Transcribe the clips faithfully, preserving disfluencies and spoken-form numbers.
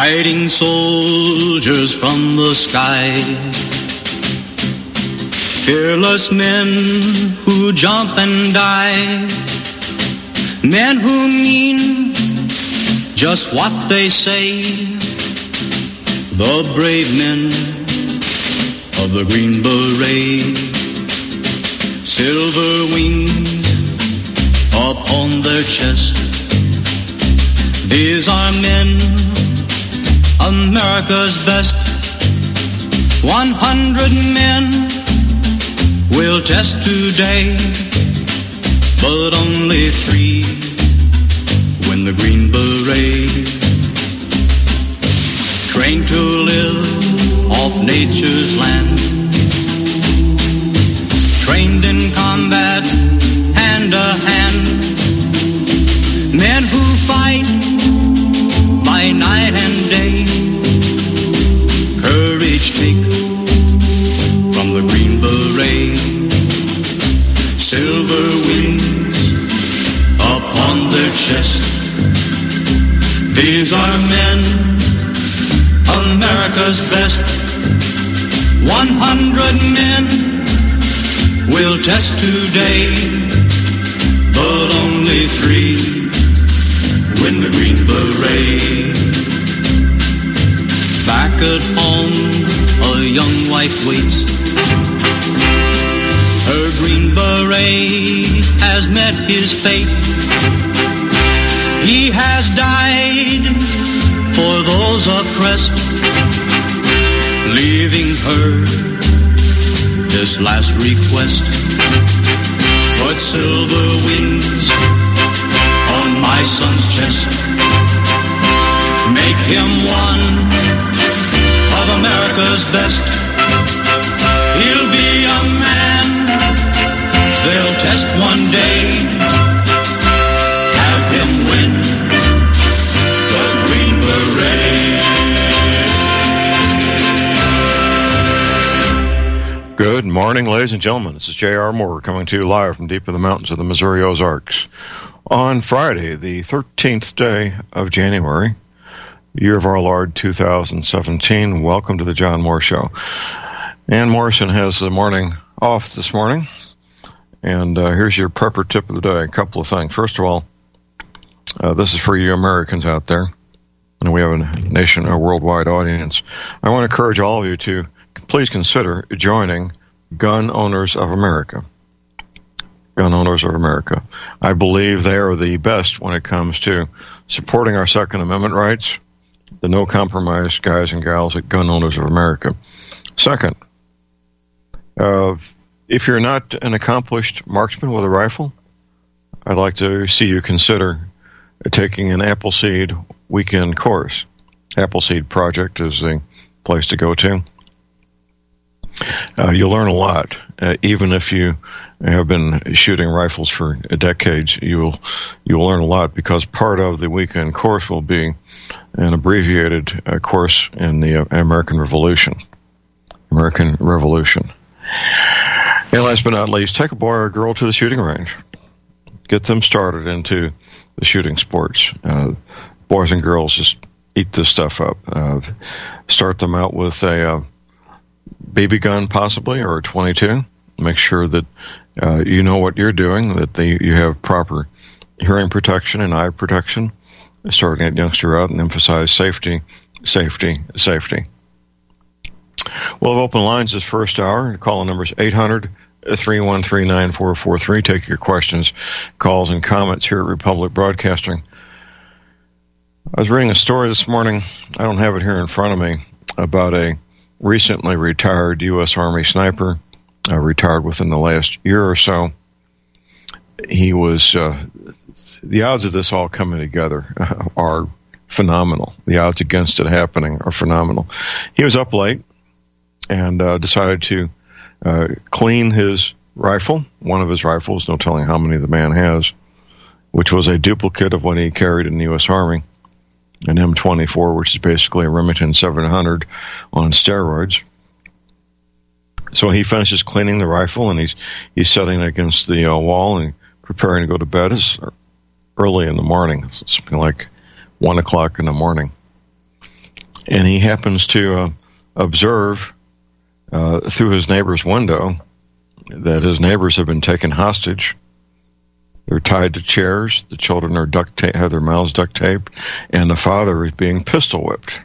fighting soldiers from the sky. Fearless men who jump and die. Men who mean just what they say. The brave men of the Green Beret. Silver wings upon their chest. These are men, America's best. One hundred men will test today, but only three win the Green Beret. Trained to live off nature's land, trained in combat hand to hand. Men who fight by night and day. Courage take from the Green Beret. Silver wings upon their chest. These are men, America's best. One hundred men will test today, but only three win the Green Beret. Back at home, a young wife waits. Her Green Beret has met his fate. He has died for those oppressed, leaving her this last request. Put silver wings on my son's chest. Make him one of America's best. He'll be a man they'll test one day. Have him win the Green Beret. Good morning, ladies and gentlemen. This is J R. Moore coming to you live from deep in the mountains of the Missouri Ozarks on Friday, the thirteenth day of January, year of our Lord two thousand seventeen. Welcome to the John Moore Show. Ann Morrison has the morning off this morning, and uh, here's your prepper tip of the day. A couple of things. First of all, uh, this is for you Americans out there, and we have a nation, a worldwide audience. I want to encourage all of you to please consider joining Gun Owners of America. Gun Owners of America. I believe they are the best when it comes to supporting our Second Amendment rights, the no compromise guys and gals at Gun Owners of America. Second, uh, if you're not an accomplished marksman with a rifle, I'd like to see you consider taking an Appleseed weekend course. Appleseed Project is the place to go to. Uh, you'll learn a lot. Uh, even if you have been shooting rifles for decades, you will you will learn a lot, because part of the weekend course will be an abbreviated uh, course in the uh, American Revolution. American Revolution. And last but not least, take a boy or a girl to the shooting range. Get them started into the shooting sports. Uh, boys and girls just eat this stuff up. Uh, start them out with a uh, B B gun, possibly, or a twenty-two. Make sure that uh, you know what you're doing, that they, you have proper hearing protection and eye protection. Starting that youngster out and emphasize safety, safety, safety. We'll have open lines this first hour. The call number is eight hundred, three one three, nine four four three. Take your questions, calls, and comments here at Republic Broadcasting. I was reading a story this morning, I don't have it here in front of me, about a recently retired U S Army sniper, uh, retired within the last year or so. He was, uh, the odds of this all coming together uh, are phenomenal. The odds against it happening are phenomenal. He was up late and uh, decided to uh, clean his rifle, one of his rifles, no telling how many the man has, which was a duplicate of what he carried in the U S Army, an M twenty-four, which is basically a Remington seven hundred on steroids. So he finishes cleaning the rifle, and he's he's setting it against the uh, wall and preparing to go to bed. It's early in the morning. It's like one o'clock in the morning. and he happens to uh, observe uh, through his neighbor's window that his neighbors have been taken hostage. They're tied to chairs. The children are duct ta- have their mouths duct taped, and the father is being pistol whipped.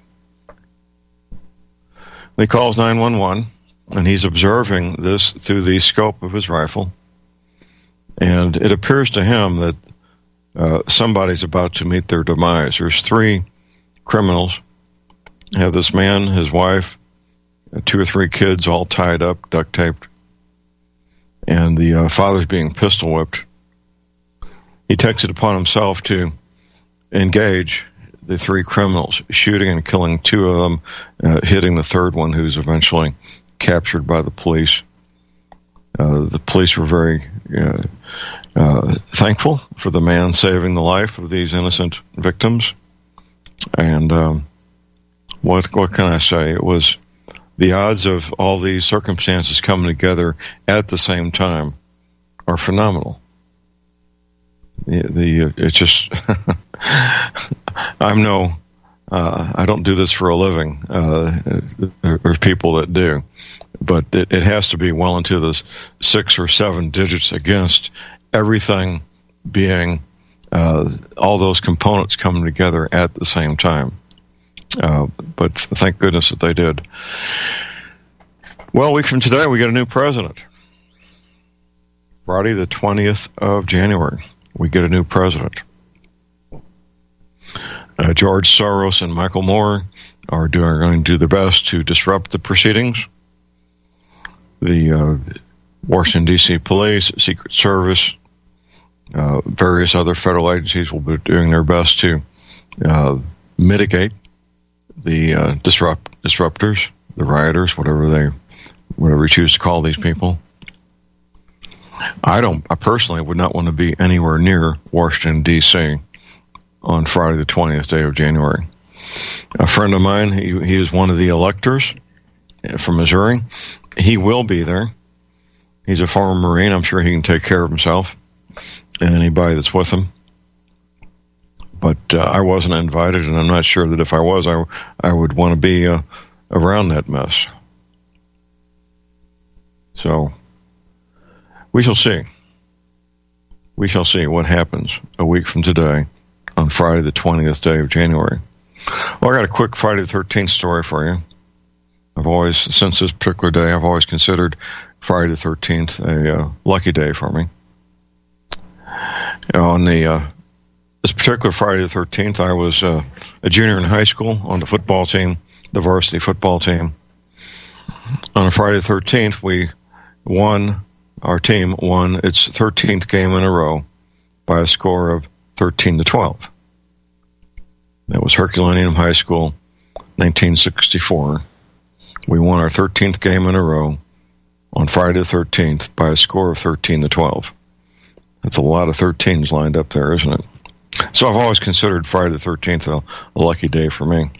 He calls nine one one, and he's observing this through the scope of his rifle. And it appears to him that uh, somebody's about to meet their demise. There's three criminals. You have this man, his wife, two or three kids all tied up, duct taped, and the uh, father's being pistol whipped. He takes it upon himself to engage the three criminals, shooting and killing two of them, uh, hitting the third one, who's eventually captured by the police. Uh, the police were very uh, uh, thankful for the man saving the life of these innocent victims. And um, what what can I say? It was the odds of all these circumstances coming together at the same time are phenomenal. The, the it's just I'm no uh, I don't do this for a living. Uh, there's people that do, but it, it has to be well into the six or seven digits against everything being uh, all those components coming together at the same time. Uh, but thank goodness that they did. Well, a week from today, we get a new president. Friday, the twentieth of January, we get a new president. Uh, George Soros and Michael Moore are doing, going to do their best to disrupt the proceedings. The uh, Washington, D C Police, Secret Service, uh, various other federal agencies will be doing their best to uh, mitigate the uh, disrupt disruptors, the rioters, whatever they, whatever you choose to call these people. I don't. I personally would not want to be anywhere near Washington, D C on Friday, the twentieth day of January. A friend of mine, he, he is one of the electors from Missouri. He will be there. He's a former Marine. I'm sure he can take care of himself and anybody that's with him. But uh, I wasn't invited, and I'm not sure that if I was, I, I would want to be uh, around that mess. So we shall see. We shall see what happens a week from today on Friday, the twentieth day of January. Well, I got a quick Friday the thirteenth story for you. I've always, since this particular day, I've always considered Friday the thirteenth a uh, lucky day for me. On the uh, this particular Friday the thirteenth, I was uh, a junior in high school on the football team, the varsity football team. On a Friday the thirteenth, we won, our team won its thirteenth game in a row by a score of thirteen to twelve. That was Herculaneum High School, nineteen sixty-four. We won our thirteenth game in a row on Friday the thirteenth by a score of thirteen to twelve. That's a lot of thirteens lined up there, isn't it? So I've always considered Friday the thirteenth a, a lucky day for me.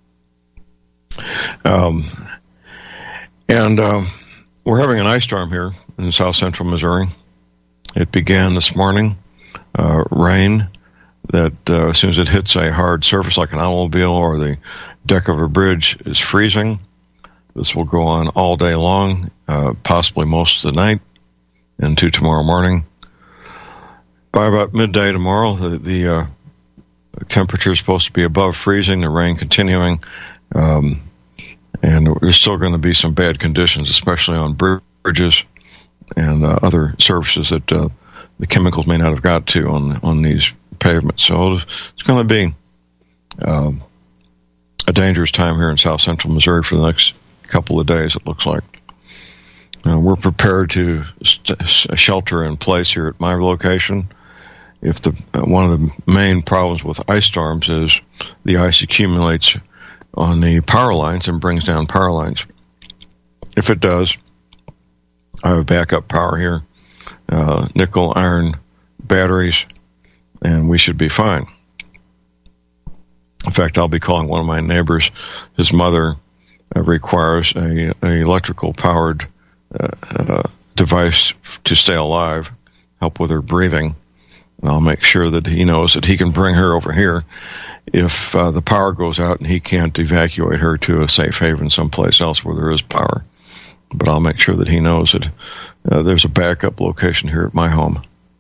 Um, and um, we're having an ice storm here in south central Missouri. It began this morning. Uh, rain that uh, as soon as it hits a hard surface like an automobile or the deck of a bridge is freezing. This will go on all day long, uh, possibly most of the night into tomorrow morning. By about midday tomorrow, the, the uh, temperature is supposed to be above freezing, the rain continuing, um, and there's still going to be some bad conditions, especially on bridges and uh, other surfaces that uh, the chemicals may not have got to on on these pavements. So it's going to be um, a dangerous time here in south central Missouri for the next couple of days, it looks like. Uh, we're prepared to st- shelter in place here at my location. If the uh, one of the main problems with ice storms is the ice accumulates on the power lines and brings down power lines. If it does, I have backup power here, uh, nickel iron batteries, and we should be fine. In fact, I'll be calling one of my neighbors. His mother uh, requires a, a electrical powered uh, uh, device to stay alive, help with her breathing. And I'll make sure that he knows that he can bring her over here if uh, the power goes out and he can't evacuate her to a safe haven someplace else where there is power. But I'll make sure that he knows that uh, there's a backup location here at my home.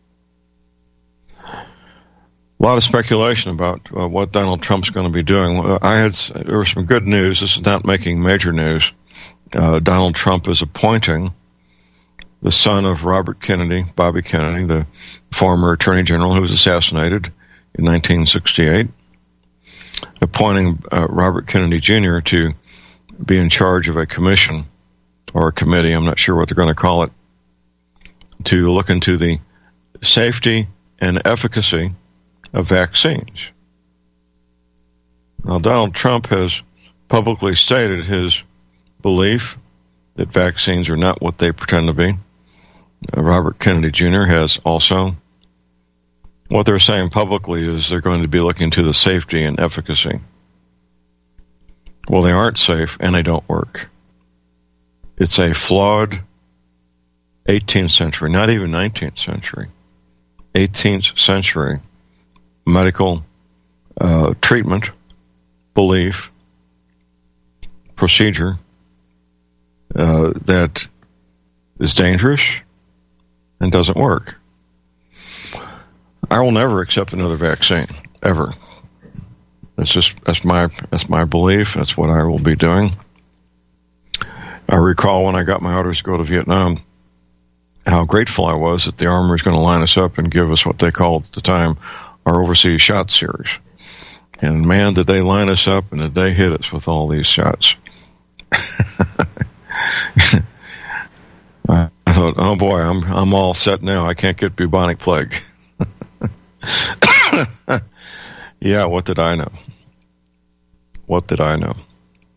A lot of speculation about uh, what Donald Trump's going to be doing. I had there was some good news. This is not making major news. Uh, Donald Trump is appointing the son of Robert Kennedy, Bobby Kennedy, the former Attorney General who was assassinated in nineteen sixty-eight, appointing uh, Robert Kennedy Junior to be in charge of a commission or a committee, I'm not sure what they're going to call it, to look into the safety and efficacy of vaccines. Now, Donald Trump has publicly stated his belief that vaccines are not what they pretend to be. Uh, Robert Kennedy Junior has also. What they're saying publicly is they're going to be looking into the safety and efficacy. Well, they aren't safe and they don't work. It's a flawed eighteenth century, not even nineteenth century, eighteenth century medical uh, treatment, belief, procedure uh, that is dangerous and doesn't work. I will never accept another vaccine, ever. That's just that's my that's my belief. That's what I will be doing. I recall when I got my orders to go to Vietnam, how grateful I was that the Army was going to line us up and give us what they called at the time our overseas shot series. And man, did they line us up and did they hit us with all these shots. I thought, oh boy, I'm I'm all set now. I can't get bubonic plague. Yeah, what did I know? What did I know?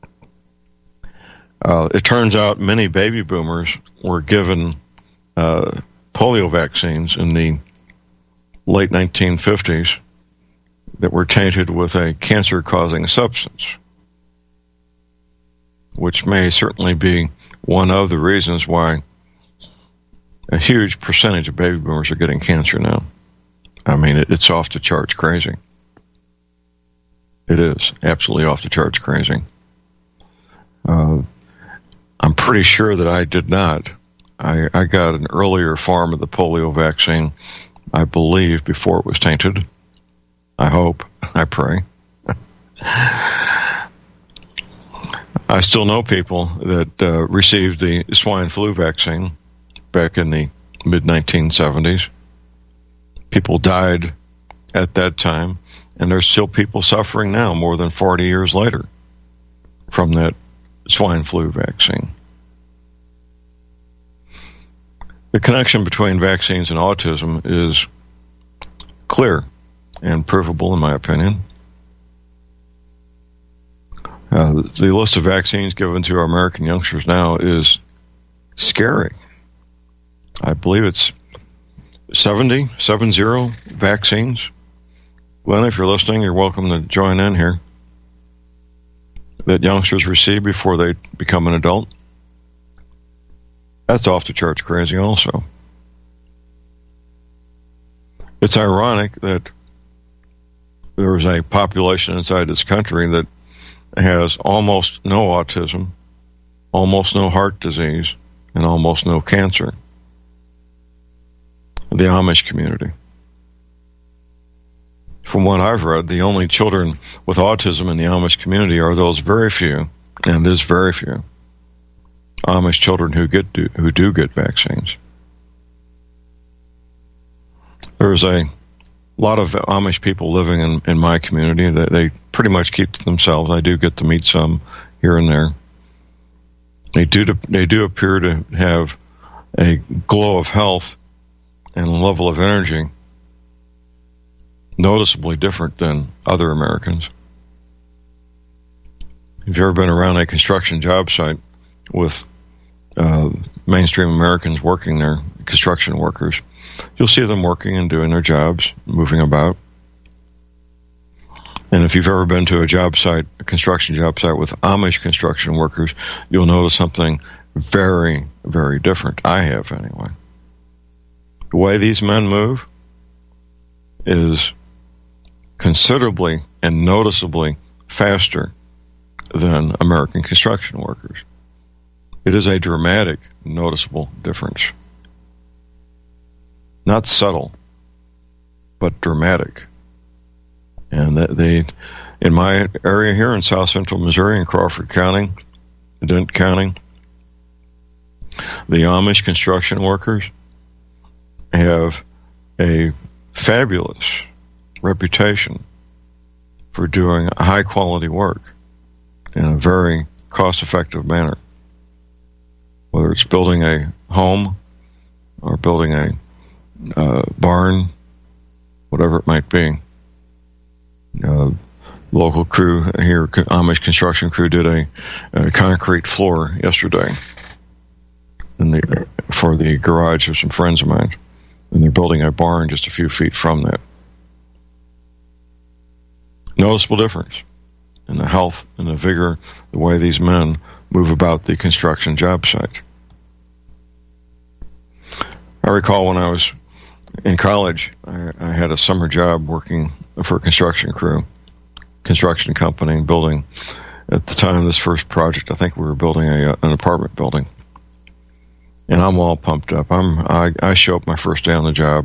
Uh, it turns out many baby boomers were given uh, polio vaccines in the late nineteen fifties that were tainted with a cancer-causing substance, which may certainly be one of the reasons why a huge percentage of baby boomers are getting cancer now. I mean, it, it's off the charts crazy. It is absolutely off the charts crazy. Uh, I'm pretty sure that I did not. I, I got an earlier form of the polio vaccine, I believe, before it was tainted. I hope. I pray. I still know people that uh, received the swine flu vaccine back in the mid nineteen seventies. People died at that time, and there's still people suffering now, more than forty years later, from that swine flu vaccine. The connection between vaccines and autism is clear and provable, in my opinion. Uh, the list of vaccines given to our American youngsters now is scary. I believe it's seventy, seven zero vaccines. Glenn, if you're listening, you're welcome to join in here. That youngsters receive before they become an adult. That's off the charts crazy also. It's ironic that there is a population inside this country that has almost no autism, almost no heart disease, and almost no cancer. The Amish community. From what I've read, the only children with autism in the Amish community are those very few, and it is very few, Amish children who get do, who do get vaccines. There's a lot of Amish people living in, in my community that they pretty much keep to themselves. I do get to meet some here and there. They do they do appear to have a glow of health and a level of energy noticeably different than other Americans. If you've ever been around a construction job site with uh, mainstream Americans working there, construction workers, you'll see them working and doing their jobs, moving about. And if you've ever been to a job site, a construction job site with Amish construction workers, you'll notice something very, very different. I have, anyway. The way these men move, is considerably and noticeably faster than American construction workers. It is a dramatic, noticeable difference. Not subtle, but dramatic. And they, in my area here in south central Missouri, in Crawford County, Dent County, the Amish construction workers have a fabulous reputation for doing high quality work in a very cost effective manner. Whether it's building a home or building a uh, barn, whatever it might be. Uh, local crew here, Amish construction crew, did a, a concrete floor yesterday in the, for the garage of some friends of mine. And they're building a barn just a few feet from that. Noticeable difference in the health and the vigor, the way these men move about the construction job site. I recall when I was in college, I, I had a summer job working for a construction crew, construction company, building, at the time of this first project, I think we were building a, an apartment building. And I'm all pumped up. I'm, I, I show up my first day on the job,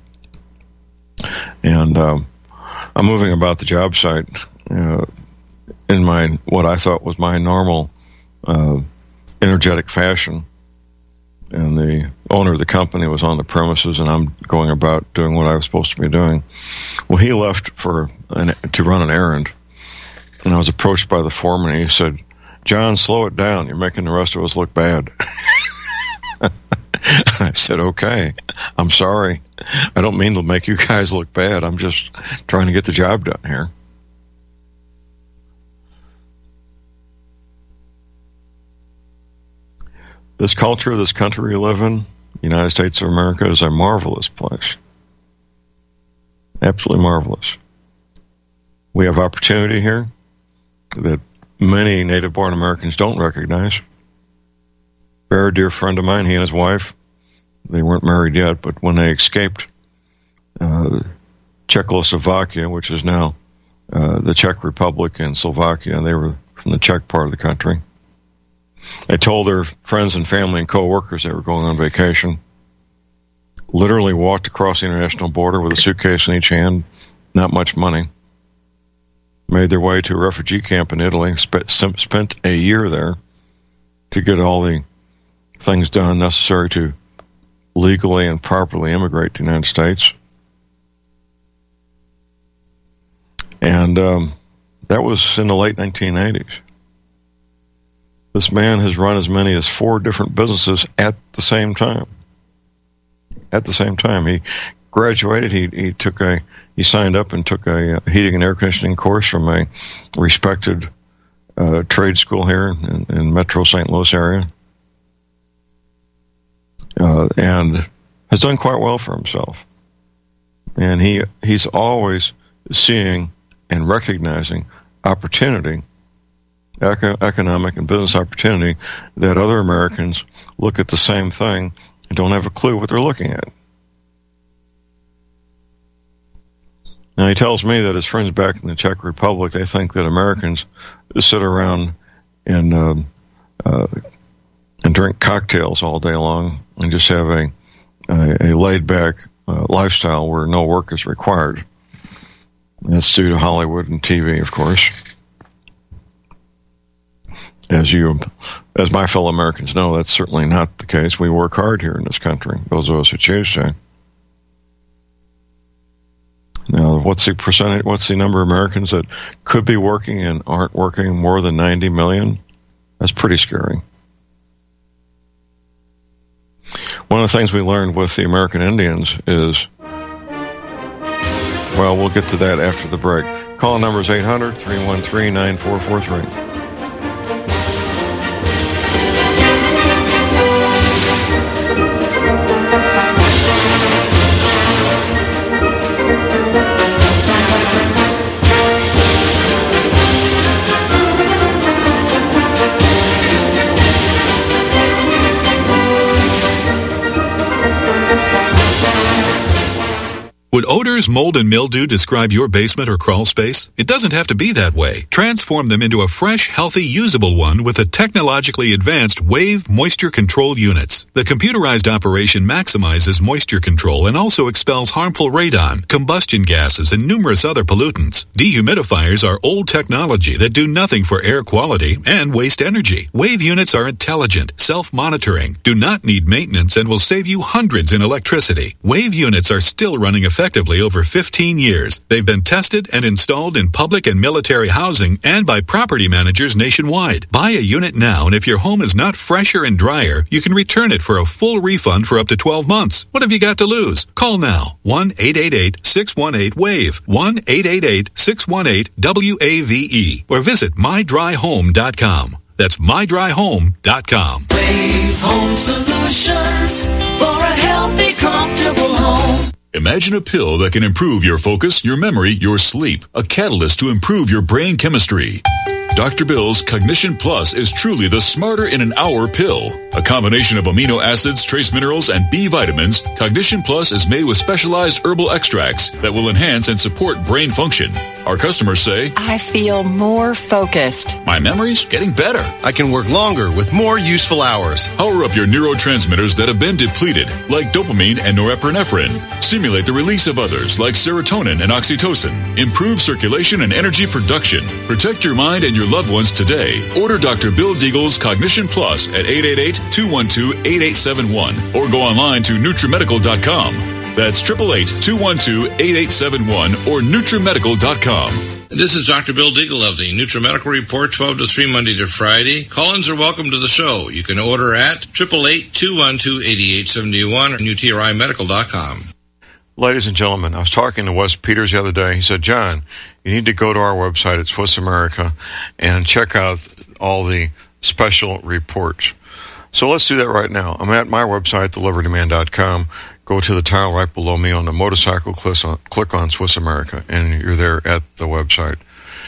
and um, I'm moving about the job site uh, in my, what I thought was my normal uh, energetic fashion. And the owner of the company was on the premises, and I'm going about doing what I was supposed to be doing. Well, he left for an, to run an errand, and I was approached by the foreman, and he said, "John, slow it down. You're making the rest of us look bad." I said, "Okay, I'm sorry. I don't mean to make you guys look bad. I'm just trying to get the job done here." This culture, this country we live in, the United States of America, is a marvelous place. Absolutely marvelous. We have opportunity here that many native-born Americans don't recognize. A very dear friend of mine, he and his wife, they weren't married yet, but when they escaped uh, Czechoslovakia, which is now uh, the Czech Republic and Slovakia, they were from the Czech part of the country. They told their friends and family and co-workers they were going on vacation, literally walked across the international border with a suitcase in each hand, not much money, made their way to a refugee camp in Italy, sp- spent a year there to get all the things done necessary to legally and properly immigrate to the United States. And um, that was in the late nineteen eighties. This man has run as many as four different businesses at the same time. At the same time, he graduated. He he took a he signed up and took a heating and air conditioning course from a respected uh, trade school here in, in Metro Saint Louis area, uh, and has done quite well for himself. And he he's always seeing and recognizing opportunity, eco- economic and business opportunity, that other Americans look at the same thing and don't have a clue what they're looking at. Now, he tells me that his friends back in the Czech Republic, they think that Americans sit around and uh, uh, and drink cocktails all day long and just have a a, a laid-back uh, lifestyle where no work is required. That's due to Hollywood and T V, of course. As you, as my fellow Americans know, that's certainly not the case. We work hard here in this country, those of us who choose to. Now, what's the percentage, what's the number of Americans that could be working and aren't working? More than ninety million? That's pretty scary. One of the things we learned with the American Indians is, well, we'll get to that after the break. Call number is eight hundred, three one three, nine four four three. Would odors, mold, and mildew describe your basement or crawl space? It doesn't have to be that way. Transform them into a fresh, healthy, usable one with the technologically advanced Wave Moisture Control Units. The computerized operation maximizes moisture control and also expels harmful radon, combustion gases, and numerous other pollutants. Dehumidifiers are old technology that do nothing for air quality and waste energy. Wave units are intelligent, self-monitoring, do not need maintenance, and will save you hundreds in electricity. Wave units are still running effectively over fifteen years. They've been tested and installed in public and military housing and by property managers nationwide. Buy a unit now, and if your home is not fresher and drier, you can return it for a full refund for up to twelve months. What have you got to lose? Call now. one eight eight eight, six one eight, WAVE. one eight eight eight, six one eight, W A V E. Or visit my dry home dot com. That's my dry home dot com. Wave Home Solutions for a healthy, comfortable home. Imagine a pill that can improve your focus, your memory, your sleep. A catalyst to improve your brain chemistry. Doctor Bill's Cognition Plus is truly the smarter in an hour pill. A combination of amino acids, trace minerals, and B vitamins, Cognition Plus is made with specialized herbal extracts that will enhance and support brain function. Our customers say, I feel more focused. My memory's getting better. I can work longer with more useful hours. Power up your neurotransmitters that have been depleted, like dopamine and norepinephrine. Stimulate the release of others, like serotonin and oxytocin. Improve circulation and energy production. Protect your mind and your loved ones today. Order Doctor Bill Deagle's Cognition Plus at eight eight eight, two one two, eight eight seven one or go online to Nutrimedical dot com. That's eight eight eight, two one two, eight eight seven one or Nutrimedical dot com. This is Doctor Bill Deagle of the NutriMedical Report, twelve to three, Monday to Friday. Call-ins are welcome to the show. You can order at eight eight eight, two one two, eight eight seven one or N U T R I medical dot com. Ladies and gentlemen, I was talking to Wes Peters the other day. He said, John, you need to go to our website at Swiss America and check out all the special reports. So let's do that right now. I'm at my website, the liberty man dot com. Go to the tile right below me on the motorcycle, click on, click on Swiss America, and you're there at the website.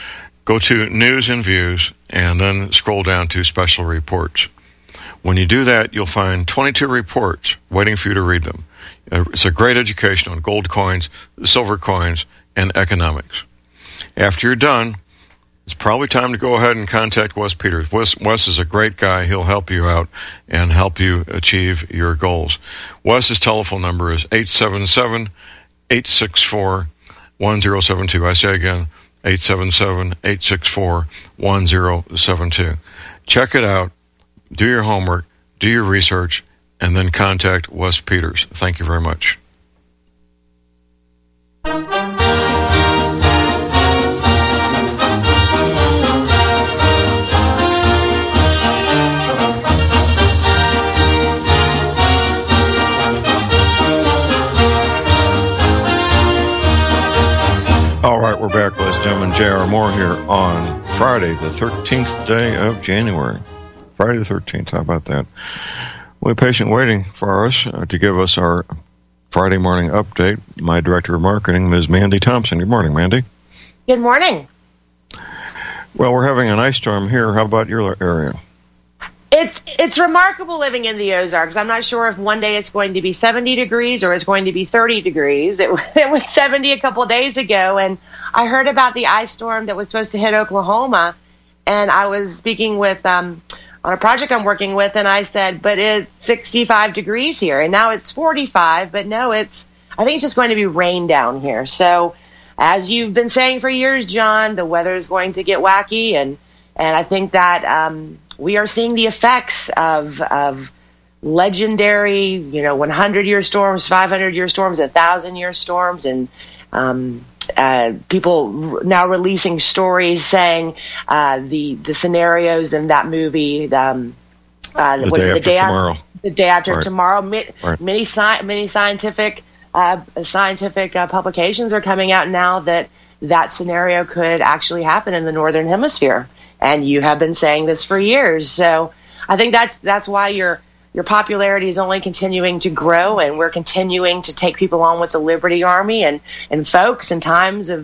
Go to News and Views, and then scroll down to Special Reports. When you do that, you'll find twenty-two reports waiting for you to read them. It's a great education on gold coins, silver coins, and economics. After you're done, it's probably time to go ahead and contact Wes Peters. Wes, Wes is a great guy. He'll help you out and help you achieve your goals. Wes's telephone number is eight seven seven, eight six four, one zero seven two. I say again, eight seven seven, eight six four, one zero seven two. Check it out. Do your homework. Do your research. And then contact Wes Peters. Thank you very much. All right, we're back, ladies and gentlemen. J R. Moore here on Friday, the thirteenth day of January. Friday the thirteenth, how about that? We're patient waiting for us uh, to give us our Friday morning update. My Director of Marketing, Miz Mandy Thompson. Good morning, Mandy. Good morning. Well, we're having an ice storm here. How about your area? It's it's remarkable living in the Ozarks. I'm not sure if one day it's going to be seventy degrees or it's going to be thirty degrees. It, it was seventy a couple of days ago, and I heard about the ice storm that was supposed to hit Oklahoma, and I was speaking with um, on a project I'm working with, and I said, but it's sixty-five degrees here, and now it's forty-five, but no, it's I think it's just going to be rain down here. So as you've been saying for years, John, the weather is going to get wacky, and, and I think that um, we are seeing the effects of of legendary, you know, hundred-year storms, five hundred-year storms, one thousand-year storms, and um, uh, people now releasing stories saying uh, the the scenarios in that movie, um, uh, the, day the day after tomorrow, the day after right. tomorrow. Mi- right. Many sci- many scientific uh, scientific uh, publications are coming out now that that scenario could actually happen in the northern hemisphere. And you have been saying this for years. So I think that's that's why your your popularity is only continuing to grow, and we're continuing to take people on with the Liberty Army. And, and folks, in times of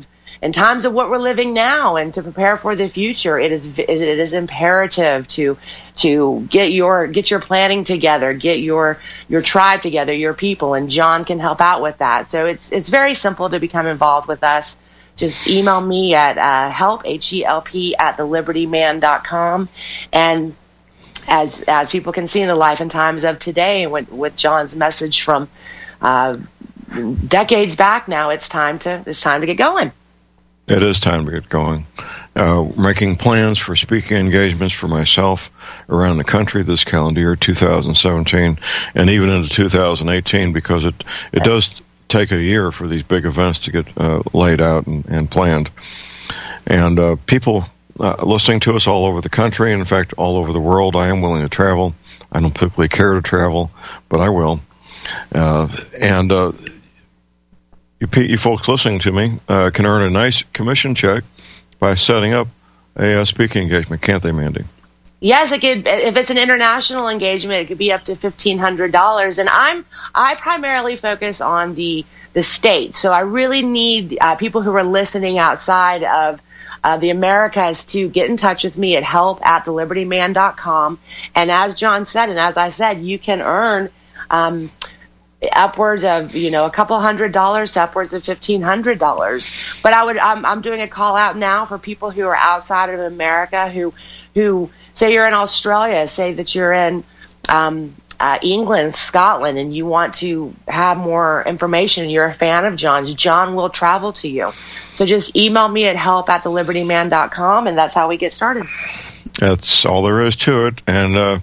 in times of what we're living now and to prepare for the future, it is it is imperative to to get your get your planning together, get your your tribe together, your people, and John can help out with that. So it's it's very simple to become involved with us. Just email me at uh, help, H E L P, at the liberty man dot com. And as as people can see in the life and times of today, with, with John's message from uh, decades back now, it's time to it's time to get going. It is time to get going. Uh, making plans for speaking engagements for myself around the country this calendar year, two thousand seventeen, and even into two thousand eighteen, because it, it does take a year for these big events to get uh, laid out and, and planned. And uh, people uh, listening to us all over the country, and in fact all over the world, I am willing to travel. I don't typically care to travel, but I will. Uh, and uh, you, you folks listening to me uh, can earn a nice commission check by setting up a uh, speaking engagement, can't they, Mandy? Yes, it could. If it's an international engagement, it could be up to fifteen hundred dollars. And I'm I primarily focus on the the state, so I really need uh, people who are listening outside of uh, the Americas to get in touch with me at help at the liberty man dot com. And as John said, and as I said, you can earn um, upwards of you know a couple hundred dollars to upwards of fifteen hundred dollars. But I would I'm, I'm doing a call out now for people who are outside of America who who. Say you're in Australia, say that you're in um, uh, England, Scotland, and you want to have more information, you're a fan of John's, John will travel to you. So just email me at help at the liberty man dot com, and that's how we get started. That's all there is to it. And uh,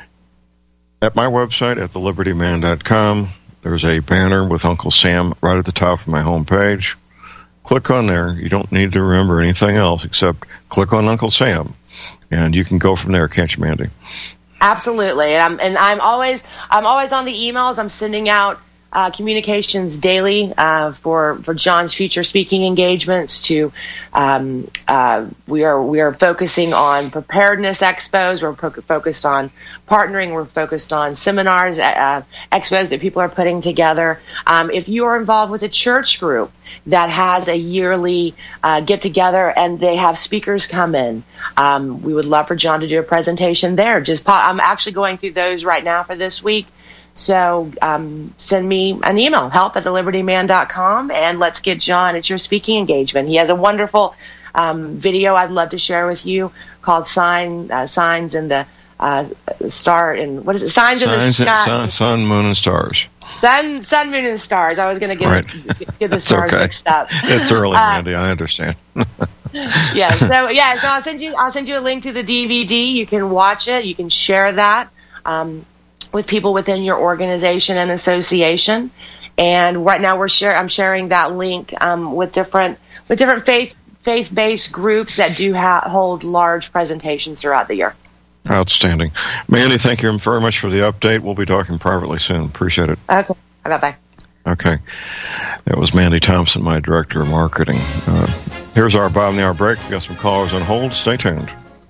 at my website, at the liberty man dot com, there's a banner with Uncle Sam right at the top of my homepage. Click on there. You don't need to remember anything else except click on Uncle Sam. And you can go from there, can't you, Mandy? Absolutely, and I'm and I'm always I'm always on the emails. I'm sending out uh, communications daily uh, for for John's future speaking engagements. To um, uh, we are we are focusing on preparedness expos. We're po- focused on partnering. We're focused on seminars, uh, expos that people are putting together. Um, if you are involved with a church group that has a yearly uh, get-together and they have speakers come in, um, we would love for John to do a presentation there. Just pop, I'm actually going through those right now for this week. So um, send me an email, help at the liberty man dot com, and let's get John at your speaking engagement. He has a wonderful um, video I'd love to share with you called Sign, uh, Signs in the uh, Star, and what is it? Signs, Signs in the Sky. Sun, sun, Moon, and Stars. Sun, sun, moon, and stars. I was going to get, right. get the stars okay. mixed up. It's early, uh, Mandy. I understand. yeah. So yeah. So I'll send you. I'll send you a link to the D V D. You can watch it. You can share that um, with people within your organization and association. And right now we're share. I'm sharing that link um, with different with different faith faith based groups that do ha- hold large presentations throughout the year. Outstanding. Mandy, thank you very much for the update. We'll be talking privately soon. Appreciate it. Okay. Bye-bye. Okay. That was Mandy Thompson, my Director of Marketing. Uh, here's our bottom of the hour break. We've got some callers on hold. Stay tuned.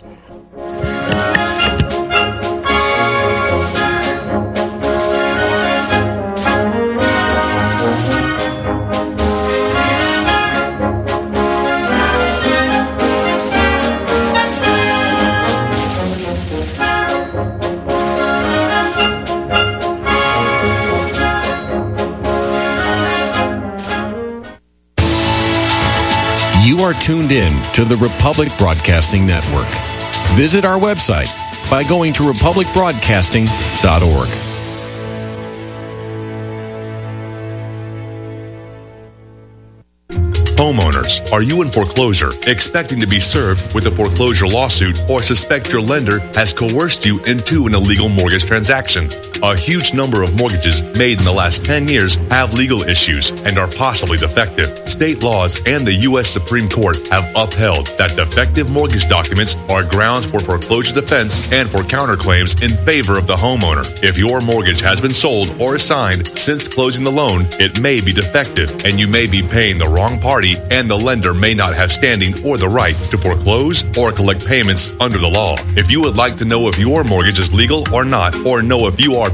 You are tuned in to the Republic Broadcasting Network. Visit our website by going to republic broadcasting dot org. Homeowners, are you in foreclosure, expecting to be served with a foreclosure lawsuit, or suspect your lender has coerced you into an illegal mortgage transaction? A huge number of mortgages made in the last ten years have legal issues and are possibly defective. State laws and the U S Supreme Court have upheld that defective mortgage documents are grounds for foreclosure defense and for counterclaims in favor of the homeowner. If your mortgage has been sold or assigned since closing the loan, it may be defective and you may be paying the wrong party, and the lender may not have standing or the right to foreclose or collect payments under the law. If you would like to know if your mortgage is legal or not, or know if you are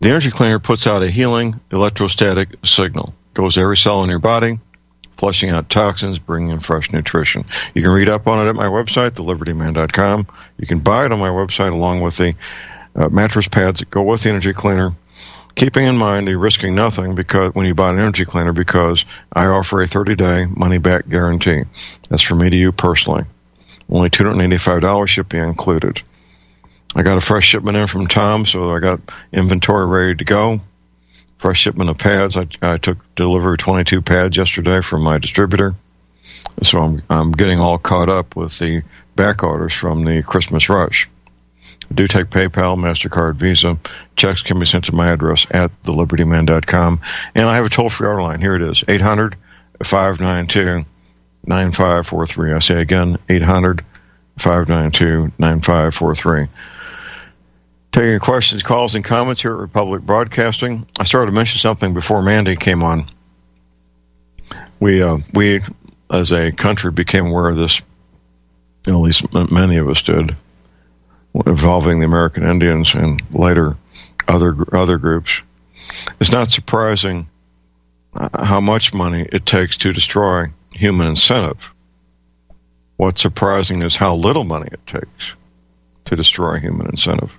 The Energy Cleaner puts out a healing electrostatic signal. Goes to every cell in your body, flushing out toxins, bringing in fresh nutrition. You can read up on it at my website, the liberty man dot com. You can buy it on my website along with the uh, mattress pads that go with the Energy Cleaner, keeping in mind you're risking nothing because when you buy an Energy Cleaner because I offer a thirty-day money-back guarantee. That's from me to you personally. Only two hundred eighty-five dollars shipping included. I got a fresh shipment in from Tom, so I got inventory ready to go. Fresh shipment of pads. I, I took delivery twenty-two pads yesterday from my distributor. So I'm I'm getting all caught up with the back orders from the Christmas rush. I do take PayPal, MasterCard, Visa. Checks can be sent to my address at the liberty man dot com. And I have a toll-free order line. Here it is, eight hundred, five nine two, nine five four three. I say again, eight hundred, five nine two, nine five four three. Taking questions, calls, and comments here at Republic Broadcasting. I started to mention something before Mandy came on. We, uh, we as a country, became aware of this, at least many of us did, involving the American Indians and later other other groups. It's not surprising how much money it takes to destroy human incentive. What's surprising is how little money it takes to destroy human incentive.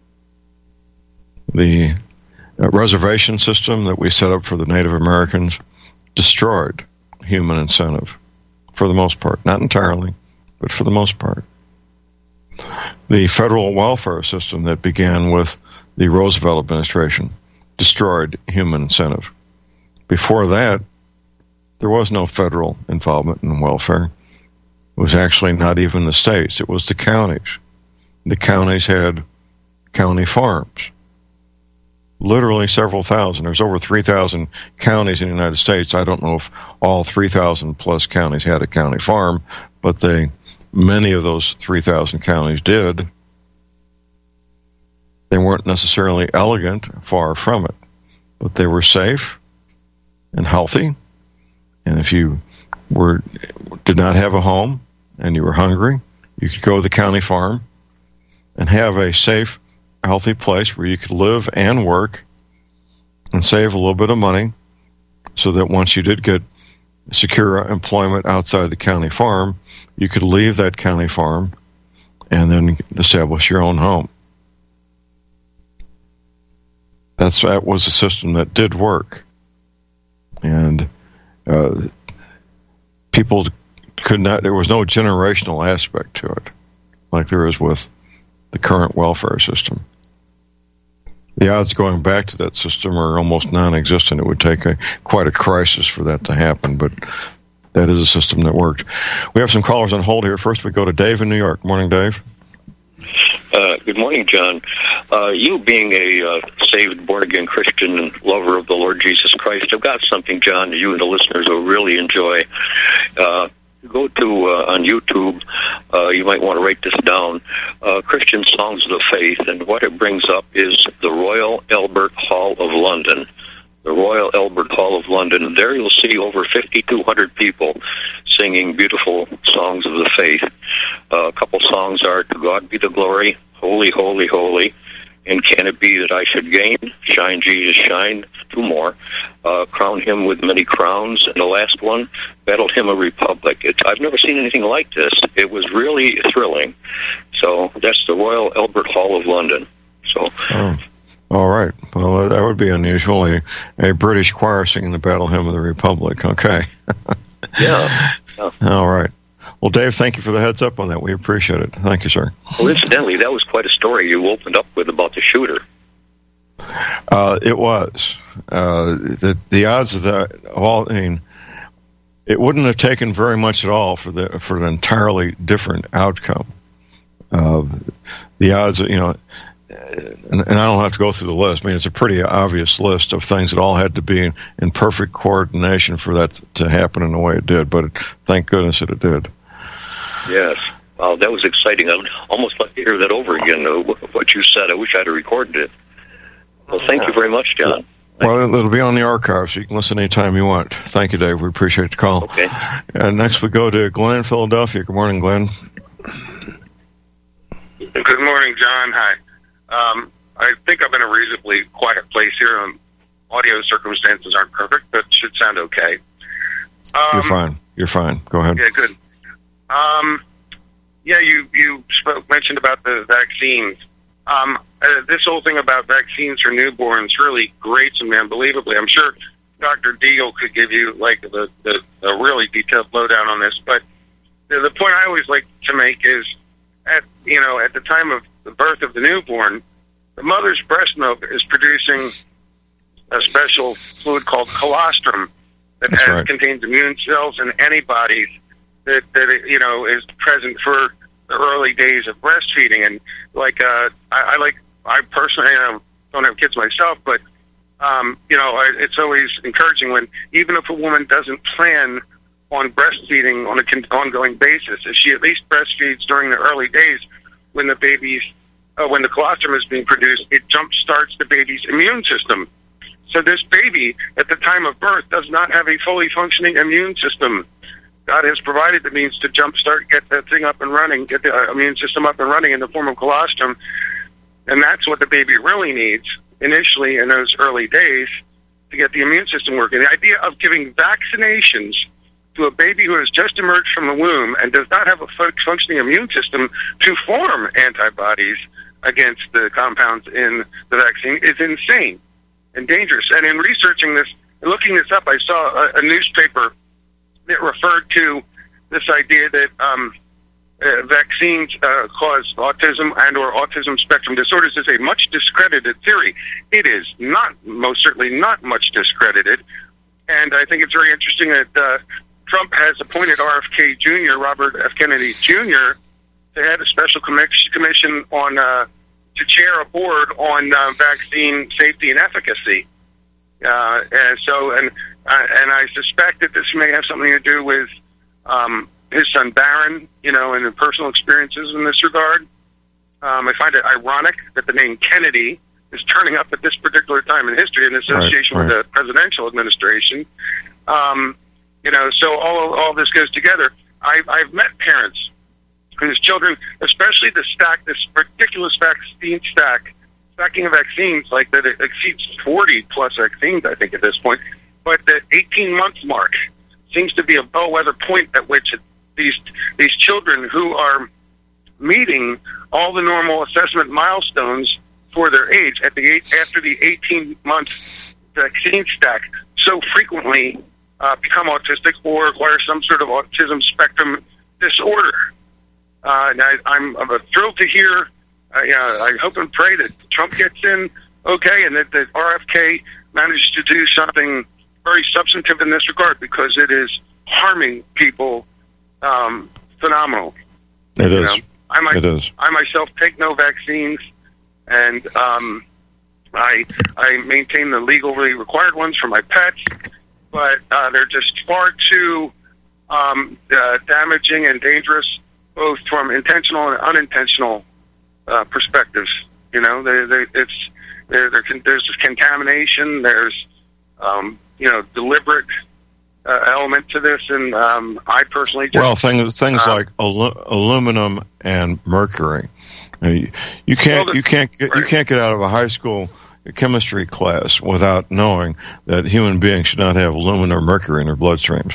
The uh, reservation system that we set up for the Native Americans destroyed human incentive for the most part. Not entirely, but for the most part. The federal welfare system that began with the Roosevelt administration destroyed human incentive. Before that, there was no federal involvement in welfare. It was actually not even the states. It was the counties. The counties had county farms. Literally several thousand. There's over three thousand counties in the United States. I don't know if all three thousand plus counties had a county farm, but they, many of those three thousand counties did. They weren't necessarily elegant, far from it, but they were safe and healthy. And if you were did not have a home and you were hungry, you could go to the county farm and have a safe, healthy place where you could live and work and save a little bit of money so that once you did get secure employment outside the county farm, you could leave that county farm and then establish your own home. That's, that was a system that did work. And uh, people could not, there was no generational aspect to it like there is with the current welfare system. The odds going back to that system are almost non-existent. It would take a, quite a crisis for that to happen, but that is a system that worked. We have some callers on hold here. First, we go to Dave in New York. Morning, Dave. Uh, good morning, John. Uh, you being a uh, saved, born-again Christian and lover of the Lord Jesus Christ, I've got something, John, that you and the listeners will really enjoy. Uh, go to, uh, on YouTube, uh, you might want to write this down, uh, Christian Songs of the Faith, and what it brings up is the Royal Albert Hall of London. The Royal Albert Hall of London. There you'll see over fifty-two hundred people singing beautiful songs of the faith. Uh, a couple songs are To God Be the Glory, Holy, Holy, Holy, and Can It Be That I Should Gain, Shine, Jesus, Shine, two more, uh, Crown Him with Many Crowns, and the last one, Battle Hymn of Republic. It, I've never seen anything like this. It was really thrilling. So that's the Royal Albert Hall of London. So... Oh. All right. Well, that would be unusual. A, a British choir singing the Battle Hymn of the Republic. Okay. yeah. yeah. All right. Well, Dave, thank you for the heads up on that. We appreciate it. Thank you, sir. Well, incidentally, that was quite a story you opened up with about the shooter. Uh, it was. Uh, the the odds of that, of all, I mean, it wouldn't have taken very much at all for the for an entirely different outcome. Uh, the odds, you know. And, and I don't have to go through the list. I mean, it's a pretty obvious list of things that all had to be in, in perfect coordination for that to happen in the way it did. But it, thank goodness that it did. Yes. Wow, that was exciting. I'd almost like to hear that over again, uh, what you said. I wish I'd have recorded it. Well, thank you very much, John. Well, it'll be on the archive, so you can listen anytime you want. Thank you, Dave. We appreciate the call. Okay. And next we go to Glenn in Philadelphia. Good morning, Glenn. Good morning, John. Hi. Um, I think I'm in a reasonably quiet place here. Um, audio circumstances aren't perfect, but should sound okay. Um, You're fine. You're fine. Go ahead. Yeah, good. Um, yeah, you you spoke mentioned about the vaccines. Um, uh, this whole thing about vaccines for newborns really grates me unbelievably. I'm sure Doctor Deagle could give you like the, the, the really detailed lowdown on this, but the, the point I always like to make is, at you know, at the time of the birth of the newborn, the mother's breast milk is producing a special fluid called colostrum that That's has, right. contains immune cells and antibodies that, that you know is present for the early days of breastfeeding. And like uh, I, I like I personally I don't have kids myself, but um, you know I, it's always encouraging when even if a woman doesn't plan on breastfeeding on a con- ongoing basis, if she at least breastfeeds during the early days when the baby's uh, when the colostrum is being produced, it jump starts the baby's immune system. So this baby, at the time of birth, does not have a fully functioning immune system. God has provided the means to jumpstart, get that thing up and running, get the uh, immune system up and running in the form of colostrum. And that's what the baby really needs initially in those early days to get the immune system working. The idea of giving vaccinations to a baby who has just emerged from the womb and does not have a fu- functioning immune system to form antibodies against the compounds in the vaccine is insane and dangerous. And in researching this and looking this up, I saw a, a newspaper that referred to this idea that um, uh, vaccines uh, cause autism and or autism spectrum disorders is a much discredited theory. It is not, most certainly not much discredited. And I think it's very interesting that uh, Trump has appointed R F K Junior, Robert F. Kennedy Junior, to head a special commission on uh, to chair a board on uh, vaccine safety and efficacy. Uh, and so, and uh, and I suspect that this may have something to do with um, his son Barron, you know, and the personal experiences in this regard. Um, I find it ironic that the name Kennedy is turning up at this particular time in history in association right, right. with the presidential administration. Um, you know, so all all this goes together. I've, I've met parents whose children, especially the stack, this ridiculous vaccine stack, stacking of vaccines, like that it exceeds forty plus vaccines, I think, at this point. But the eighteen month mark seems to be a bellwether point at which these these children who are meeting all the normal assessment milestones for their age at the eight, after the eighteen month vaccine stack so frequently uh, become autistic or acquire some sort of autism spectrum disorder. Uh, and I, I'm, I'm thrilled to hear. Uh, yeah, I hope and pray that Trump gets in okay, and that, that R F K manages to do something very substantive in this regard, because it is harming people um, phenomenal. It you is. Know? I, might, it is. I myself take no vaccines, and um, I I maintain the legally required ones for my pets, but uh, they're just far too um, uh, damaging and dangerous, both from intentional and unintentional uh, perspectives. You know, they, they, it's there. There can, there's contamination. There's um, you know deliberate uh, element to this, and um, I personally just, well things things uh, like alu- aluminum and mercury. Uh, you, you can't well, the, you can't get, right. you can't get out of a high school chemistry class without knowing that human beings should not have aluminum or mercury in their bloodstreams.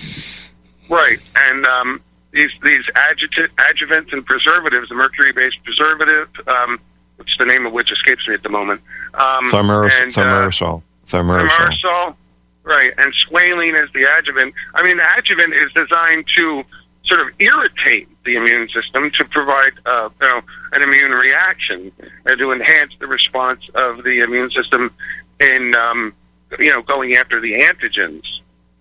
Right, and um, these these adjuvant, adjuvants and preservatives, the mercury-based preservative, um, which the name of which escapes me at the moment. Um, Thimerosal. and, Thimerosal. Uh, Thimerosal. Thimerosal, right, and squalene is the adjuvant. I mean, the adjuvant is designed to sort of irritate the immune system to provide uh, you know, an immune reaction and to enhance the response of the immune system in um, you know going after the antigens.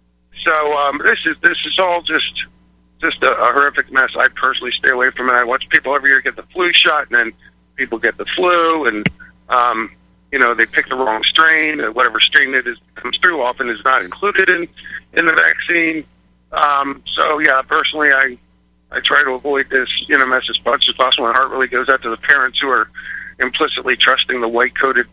So um, this is this is all just just a, a horrific mess. I personally stay away from it. I watch people every year get the flu shot, and then people get the flu, and um, you know they pick the wrong strain. Whatever strain it is comes through often is not included in in the vaccine. Um, so yeah, personally, I I try to avoid this you know mess as much as possible. My heart really goes out to the parents who are implicitly trusting the white coated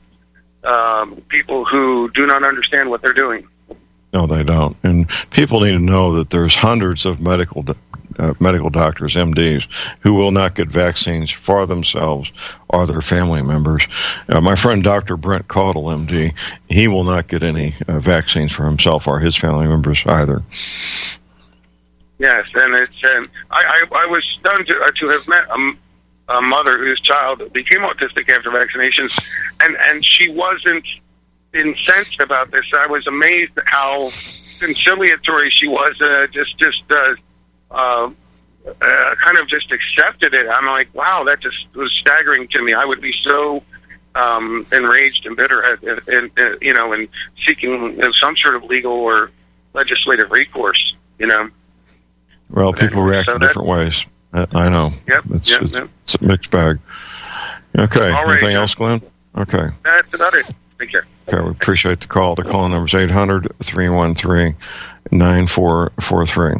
um, people who do not understand what they're doing. No, they don't. And people need to know that there's hundreds of medical uh, medical doctors, M Ds, who will not get vaccines for themselves or their family members. Uh, my friend Doctor Brent Caudle, M D, he will not get any uh, vaccines for himself or his family members either. Yes, and it's and I, I, I was stunned to, uh, to have met a, a mother whose child became autistic after vaccinations, and, and she wasn't incensed about this. I was amazed at how conciliatory she was, uh, just just uh, uh, uh, kind of just accepted it. I'm like, wow, that just was staggering to me. I would be so um, enraged and bitter, at, at, at, at, you know, and seeking some sort of legal or legislative recourse, you know. Well, people react so in different ways. I know. Yep, it's, yep, it's, yep. it's a mixed bag. Okay. All right, Anything yeah. else, Glenn? Okay. That's about it. Take care. Okay, we appreciate the call. The call number is eight hundred, three one three, nine four four three.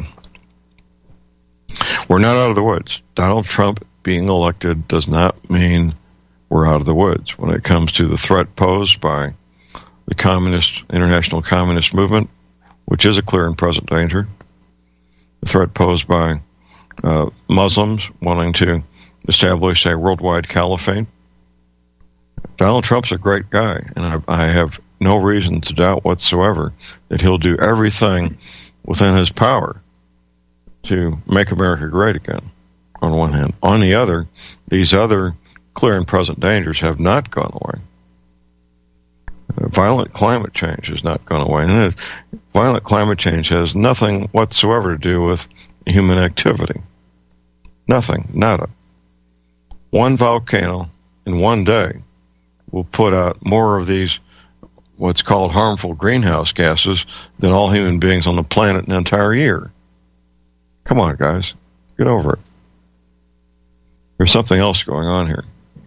We're not out of the woods. Donald Trump being elected does not mean we're out of the woods. When it comes to the threat posed by the communist, international communist movement, which is a clear and present danger, the threat posed by uh, Muslims wanting to establish a worldwide caliphate. Donald Trump's a great guy, and I, I have no reason to doubt whatsoever that he'll do everything within his power to make America great again, on one hand. On the other, these other clear and present dangers have not gone away. Uh, violent climate change has not gone away. And it, violent climate change has nothing whatsoever to do with human activity. Nothing. Nada. One volcano in one day will put out more of these what's called harmful greenhouse gases than all human beings on the planet an entire year. Come on, guys. Get over it. There's something else going on here.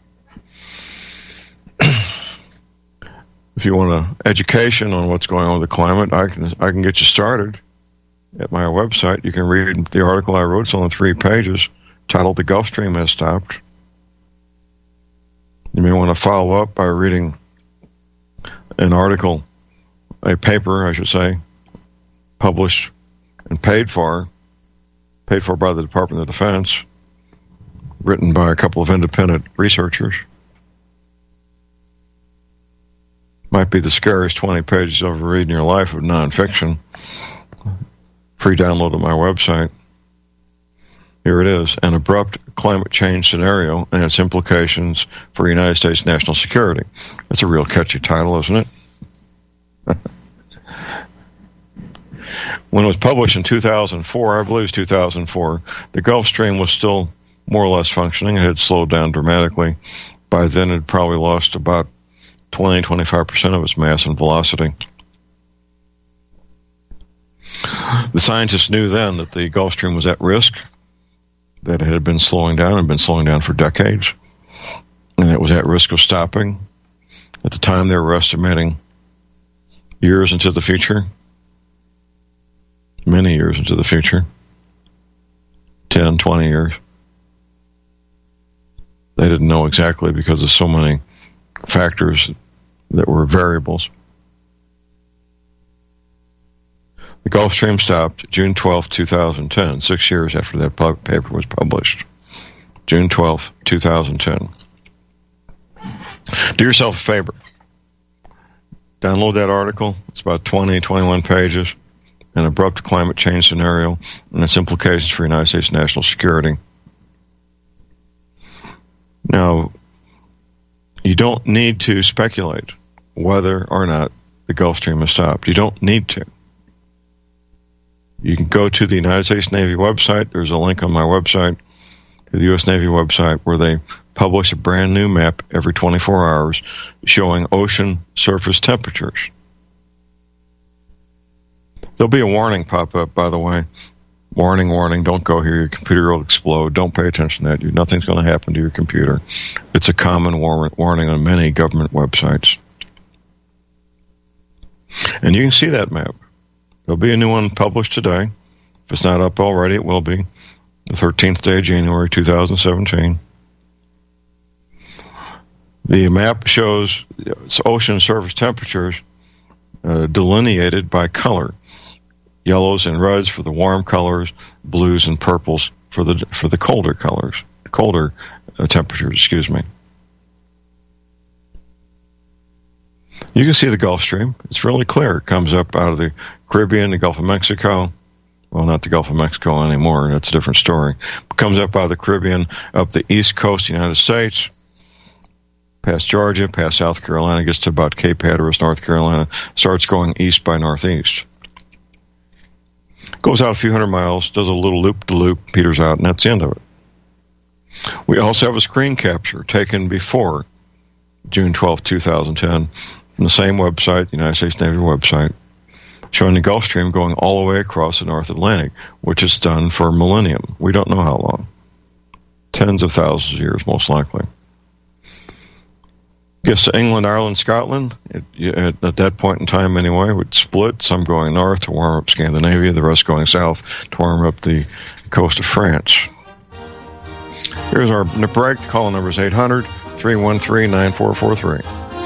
If you want an education on what's going on with the climate, I can I can get you started at my website. You can read the article I wrote. It's only three pages, titled "The Gulf Stream Has Stopped." You may want to follow up by reading an article, a paper, I should say, published and paid for, paid for by the Department of Defense, written by a couple of independent researchers. Might be the scariest twenty pages you'll ever read in your life of nonfiction. Free download at my website. Here it is, An Abrupt Climate Change Scenario and Its Implications for United States National Security. That's a real catchy title, isn't it? When it was published in two thousand four, I believe it was two thousand four, the Gulf Stream was still more or less functioning. It had slowed down dramatically. By then, it had probably lost about twenty to twenty-five percent of its mass and velocity. The scientists knew then that the Gulf Stream was at risk, that it had been slowing down and been slowing down for decades, and it was at risk of stopping. At the time, they were estimating years into the future, many years into the future, ten, twenty years. They didn't know exactly because of so many factors that were variables. The Gulf Stream stopped June twelfth, twenty ten, six years after that pu- paper was published. June twelfth, twenty ten. Do yourself a favor. Download that article. It's about twenty, twenty-one pages. An Abrupt Climate Change Scenario and Its Implications for United States National Security. Now, you don't need to speculate whether or not the Gulf Stream has stopped. You don't need to. You can go to the United States Navy website. There's a link on my website to the U S Navy website where they publish a brand new map every twenty-four hours showing ocean surface temperatures. There'll be a warning pop up, by the way. Warning, warning, don't go here. Your computer will explode. Don't pay attention to that. Nothing's going to happen to your computer. It's a common war- warning on many government websites. And you can see that map. There'll be a new one published today. If it's not up already, it will be. The thirteenth day of January, twenty seventeen. The map shows ocean surface temperatures uh, delineated by color. yellows and reds for the warm colors, blues and purples for the for the colder colors, colder uh, temperatures. Excuse me. You can see the Gulf Stream. It's really clear. It comes up out of the Caribbean, the Gulf of Mexico. Well, not the Gulf of Mexico anymore. That's a different story. It comes up out of the Caribbean, up the east coast of the United States, past Georgia, past South Carolina, gets to about Cape Hatteras, North Carolina, starts going east by northeast. Goes out a few hundred miles, does a little loop-to-loop, peters out, and that's the end of it. We also have a screen capture taken before June twelfth, twenty ten, from the same website, the United States Navy website, showing the Gulf Stream going all the way across the North Atlantic, which is done for a millennium. We don't know how long. Tens of thousands of years, most likely. Gets to England, Ireland, Scotland. It, at, at that point in time, anyway, it would split, some going north to warm up Scandinavia, the rest going south to warm up the coast of France. Here's our break. Call number is eight hundred, three one three, nine four four three.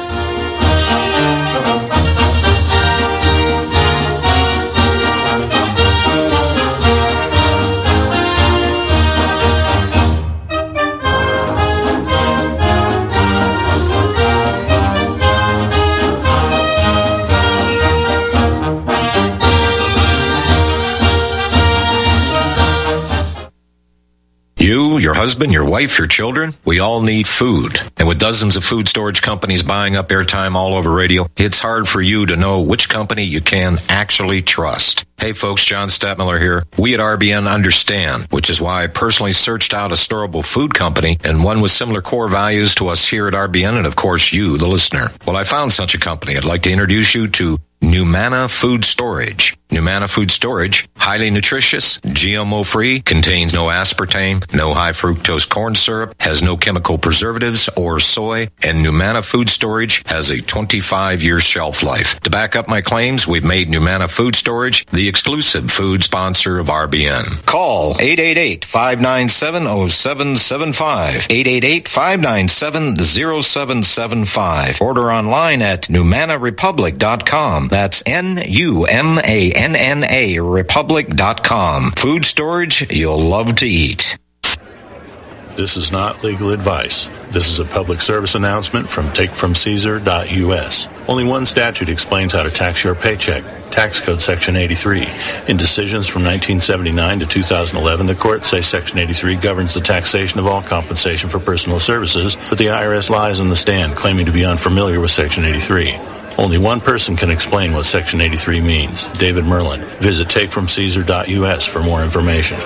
You, your husband, your wife, your children, we all need food. And with dozens of food storage companies buying up airtime all over radio, it's hard for you to know which company you can actually trust. Hey folks, John Stadtmiller here. We at R B N understand, which is why I personally searched out a storable food company and one with similar core values to us here at R B N and of course you, the listener. Well, I found such a company. I'd like to introduce you to Numana Food Storage. Numana Food Storage, highly nutritious, G M O-free, contains no aspartame, no high fructose corn syrup, has no chemical preservatives or soy, and Numana Food Storage has a twenty-five year shelf life. To back up my claims, we've made Numana Food Storage the exclusive food sponsor of R B N. Call eight eight eight, five nine seven, zero seven seven five, eight eight eight, five nine seven, zero seven seven five. Order online at numana republic dot com. That's N U M A N N A republic dot com. Food storage you'll love to eat. This is not legal advice. This is a public service announcement from take from caesar dot U S. Only one statute explains how to tax your paycheck. Tax Code Section eighty-three. In decisions from nineteen seventy-nine to two thousand eleven, the courts say Section eighty-three governs the taxation of all compensation for personal services, but the I R S lies on the stand, claiming to be unfamiliar with Section eighty-three. Only one person can explain what Section eighty-three means, David Merlin. Visit take from caesar dot U S for more information.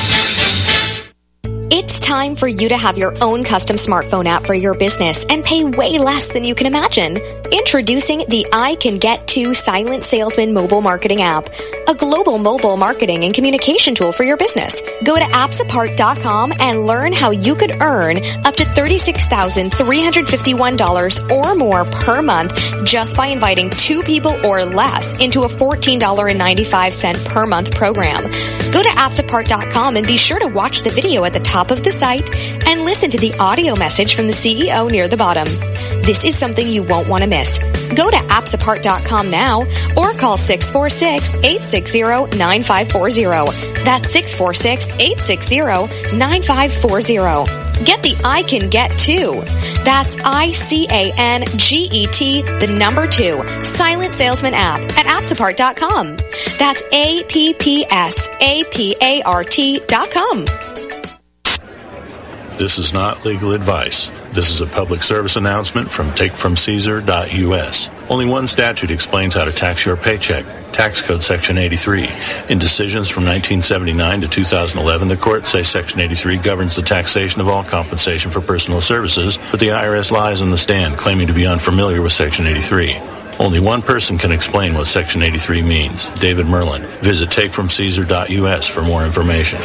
It's time for you to have your own custom smartphone app for your business and pay way less than you can imagine. Introducing the I Can Get To Silent Salesman mobile marketing app, a global mobile marketing and communication tool for your business. Go to apps apart dot com and learn how you could earn up to thirty-six thousand three hundred fifty-one dollars or more per month just by inviting two people or less into a fourteen dollars and ninety-five cents per month program. Go to apps apart dot com and be sure to watch the video at the top of the site and listen to the audio message from the C E O near the bottom. This is something you won't want to miss. Go to apps apart dot com now or call six four six, eight six zero, nine five four zero. That's six four six, eight six zero, nine five four zero. Get the I Can Get To. That's I C A N G E T, the number two, Silent Salesman app at apps apart dot com. That's A P P S A P A R T dot com. This is not legal advice. This is a public service announcement from take from caesar dot U S. Only one statute explains how to tax your paycheck. Tax Code Section eighty-three. In decisions from nineteen seventy-nine to two thousand eleven, the courts say Section eighty-three governs the taxation of all compensation for personal services, but the I R S lies on the stand, claiming to be unfamiliar with Section eighty-three. Only one person can explain what Section eighty-three means, David Merlin. Visit take from caesar dot U S for more information.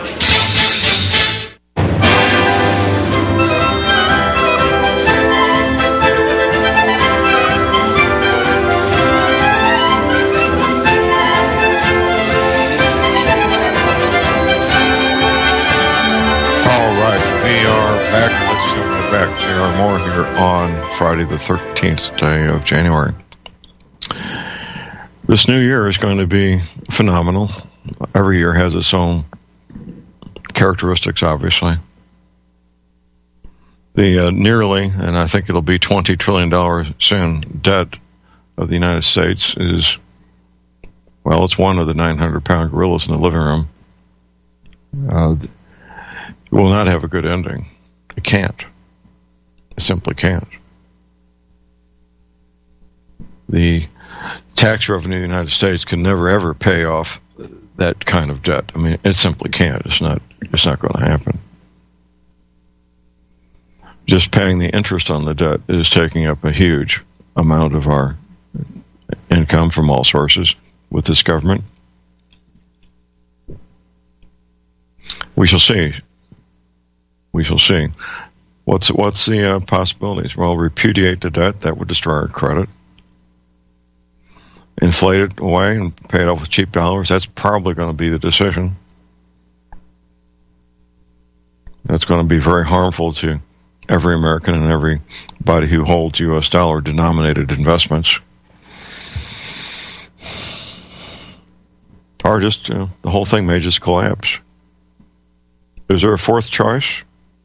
J R Moore here on Friday the thirteenth day of January. This new year is going to be phenomenal. Every year has its own characteristics, obviously. The uh, nearly, and I think it'll be twenty trillion dollars soon, debt of the United States is, well, it's one of the nine hundred pound gorillas in the living room. Uh, it will not have a good ending. It can't. It simply can't. The tax revenue of the United States can never ever pay off that kind of debt. I mean, it simply can't. It's not. It's not going to happen. Just paying the interest on the debt is taking up a huge amount of our income from all sources with this government. We shall see. We shall see. What's what's the uh, possibilities? Well, repudiate the debt. That would destroy our credit. Inflate it away and pay it off with cheap dollars. That's probably going to be the decision. That's going to be very harmful to every American and everybody who holds U S dollar denominated investments. Or just, you know, the whole thing may just collapse. Is there a fourth choice?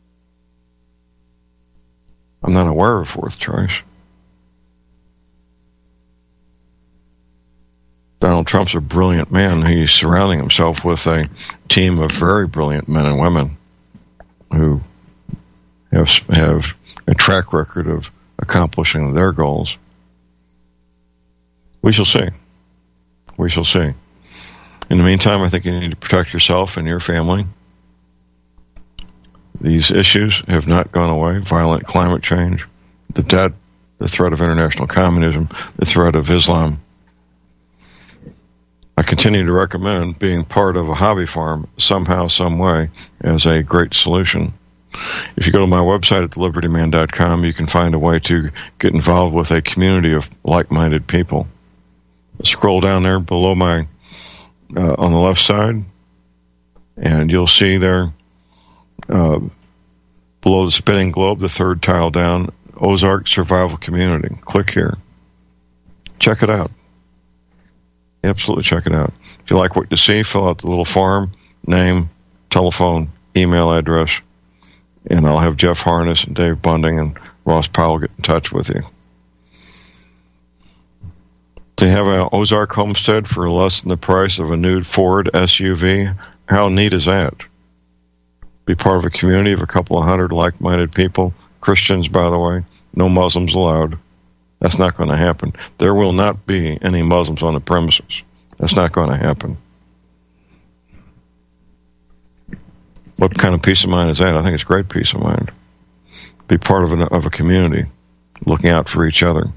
I'm not aware of a fourth choice. Donald Trump's a brilliant man. He's surrounding himself with a team of very brilliant men and women who have have a track record of accomplishing their goals. We shall see. We shall see. In the meantime, I think you need to protect yourself and your family. These issues have not gone away. Violent climate change, the debt, the threat of international communism, the threat of Islam. I continue to recommend being part of a hobby farm somehow, some way, as a great solution. If you go to my website at the liberty man dot com, you can find a way to get involved with a community of like-minded people. Scroll down there below my, uh, on the left side, and you'll see there, uh, below the spinning globe, the third tile down, Ozark Survival Community. Click here. Check it out. Absolutely check it out. If you like what you see, fill out the little form, name, telephone, email address, and I'll have Jeff Harness and Dave Bunding and Ross Powell get in touch with you. They have an Ozark homestead for less than the price of a new Ford S U V. How neat is that? Be part of a community of a couple of hundred like-minded people. Christians, by the way. No Muslims allowed. That's not going to happen. There will not be any Muslims on the premises. That's not going to happen. What kind of peace of mind is that? I think it's great peace of mind. Be part of, an, of a community, looking out for each other.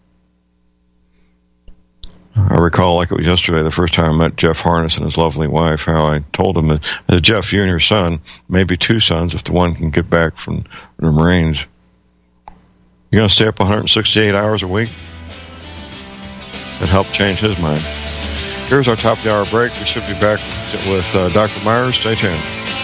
I recall, like it was yesterday, the first time I met Jeff Harness and his lovely wife, how I told him that, that Jeff, you and your son, maybe two sons, if the one can get back from the Marines, you're going to stay up one hundred sixty-eight hours a week? That helped change his mind. Here's our top of the hour break. We should be back with uh, Doctor Myers. Stay tuned.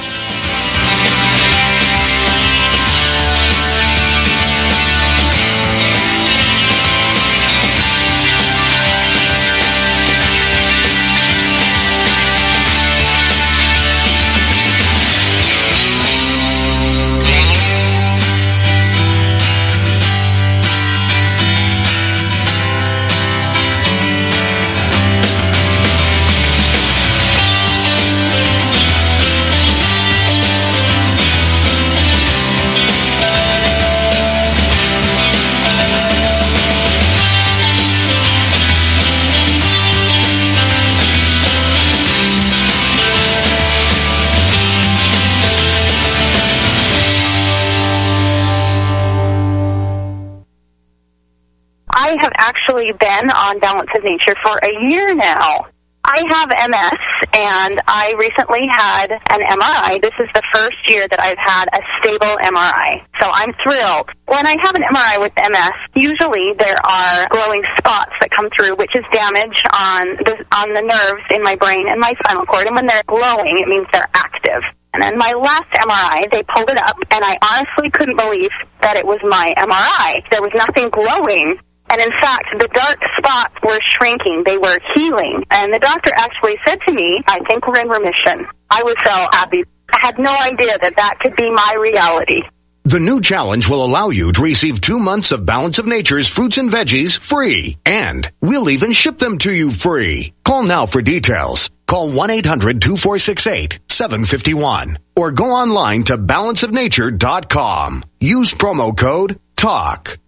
Actually been on Balance of Nature for a year now. I have M S, and I recently had an M R I. This is the first year that I've had a stable M R I, so I'm thrilled. When I have an M R I with M S, usually there are glowing spots that come through, which is damage on the, on the nerves in my brain and my spinal cord, and when they're glowing, it means they're active. And then my last M R I, they pulled it up, and I honestly couldn't believe that it was my M R I. There was nothing glowing And in fact, the dark spots were shrinking. They were healing. And the doctor actually said to me, I think we're in remission. I was so happy. I had no idea that that could be my reality. The new challenge will allow you to receive two months of Balance of Nature's fruits and veggies free. And we'll even ship them to you free. Call now for details. Call one eight hundred two four six eight seven five one or go online to balance of nature dot com. Use promo code TALK.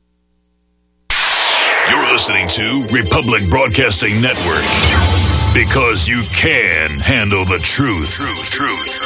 You're listening to Republic Broadcasting Network. Because you can handle the truth. Truth, truth.